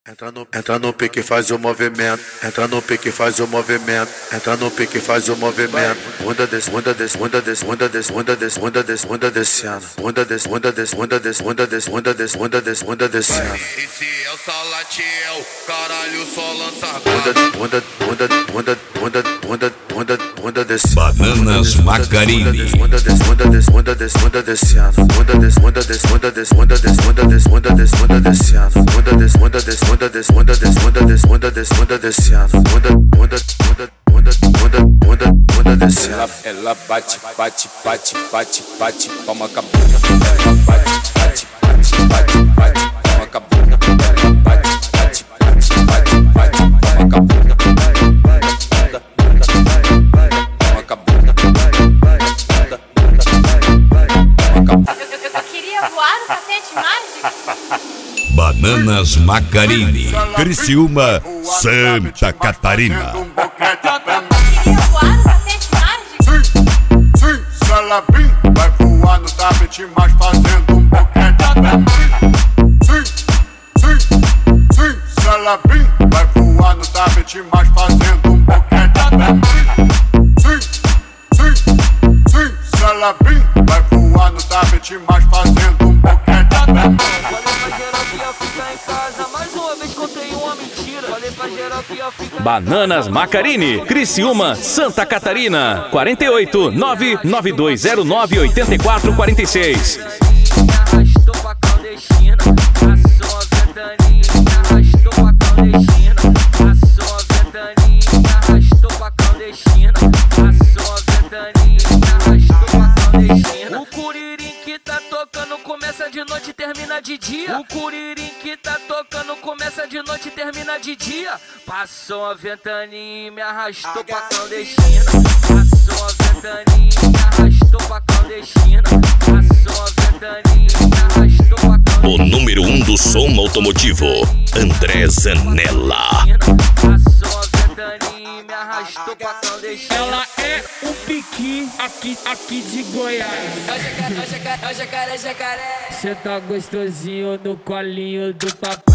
Entra no pique, faz o movimento. Entra no pique, faz o movimento. Entra no pique, faz o movimento. Bunda desce, bunda desce, bunda desce, bunda desce, bunda desce, bunda desce, bunda descendo. Bunda desce, bunda desce, bunda desce, bunda desce, bunda desce, bunda desce, bunda descendo. Esse é o Salatiel, caralho, só lança bunda desce. Bananas Macarini. Bunda desce, bunda desce, bunda desce, bunda descendo. Bunda desce, bunda desce, bunda desce, bunda desce, bunda desce, bunda desce, bunda descendo. Bunda desce, bunda desce, bunda desce, bunda desce, bunda desce, bunda desce, bunda descendo. Bunda descendo. Ela bate, bate, bate, bate, bate, toma com a bunda. Ela bate, bate, bate, bate, bate, toma com a bunda. Ela bate, bate, bate, bate, bate, toma com a bunda. Toma com a bunda. Eu queria voar no tapete mágico. Bananas Macarini, Criciúma, Santa Catarina. Eu queria voar no tapete mágico. Sim, se ela vir, vai voar no tapete, mas fazendo um boquete. Sim, se ela vir, vai voar no tapete, mas fazendo um boquete. Sim, se ela vir, vai voar no tapete, mas fazendo um boquete. Bananas Macarini, Criciúma, Santa Catarina, 48 99209 8446. Arrastou pra clandestina, passou a ventaninha, arrastou pra clandestina, passou a ventaninha, arrastou pra clandestina, passou a ventaninha, arrastou pra clandestina. O curirim que tá tocando começa de noite e termina de dia. O curirim que tá tocando começa de noite e termina de dia. Passou a ventaninha, me arrastou pra clandestina, passou a ventaninha, me arrastou pra clandestina, passou a ventaninha, me arrastou pra clandestina. O número 1 do som automotivo, André Zanella. Passou a ventaninha, me arrastou pra clandestina. Ela é o piqui aqui de Goiás. É o jacaré, jacaré. Cê tá gostosinho no colinho do papai.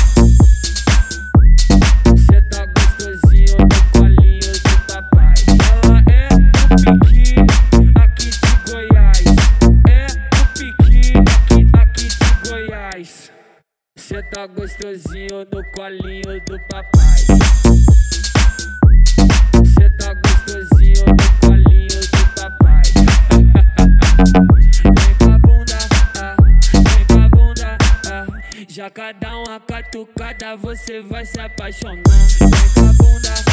Cê tá gostosinho no colinho do papai. Ela é o piqui aqui de Goiás. É o piqui aqui de Goiás. Cê tá gostosinho no colinho do papai. Cê tá gostosinho no colinho do papai. Vem com a bunda, vem com a bunda, já cada uma catucada você vai se apaixonar. Vem com a bunda.